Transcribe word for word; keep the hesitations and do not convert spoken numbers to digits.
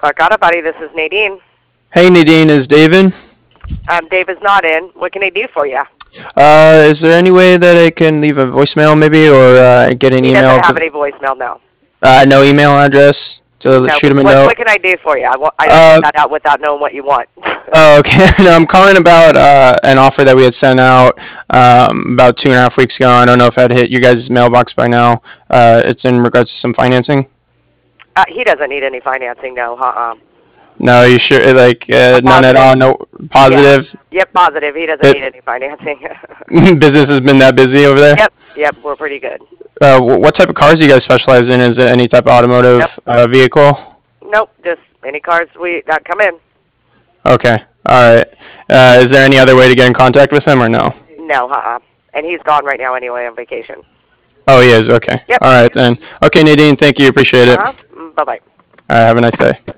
Arcata Buddy, this is Nadine. Hey Nadine, is Dave in? Um, Dave is not in. What can I do for you? Uh, is there any way that I can leave a voicemail maybe or uh, get an He email? doesn't have To, any voicemail, no. uh, no email address to No. shoot him a what, note? what can I do for you? I, wa- I don't Uh, put that out without knowing what you want. Oh, okay. No, I'm calling about uh, an offer that we had sent out um, about two and a half weeks ago. I don't know if that hit your guys' mailbox by now. Uh, it's in regards to some financing. uh, he doesn't need any financing, no. Uh-uh. No, you sure? Like uh, none at Positive. all? No positive. Yep, positive. He doesn't It- need any financing. Business has been that busy over there. Yep, yep, we're pretty good. Uh, wh- what type of cars do you guys specialize in? Is it any type of automotive Yep. uh, vehicle? Nope, just any cars we that come in. Okay. All right. Uh, is there any other way to get in contact with him or no? No, uh-uh. And he's gone right now anyway on vacation. Oh, he is. Okay. Yep. All right then. Okay, Nadine. Thank you. Appreciate it. Uh-huh. Mm, Bye-bye. All right. Have a nice day.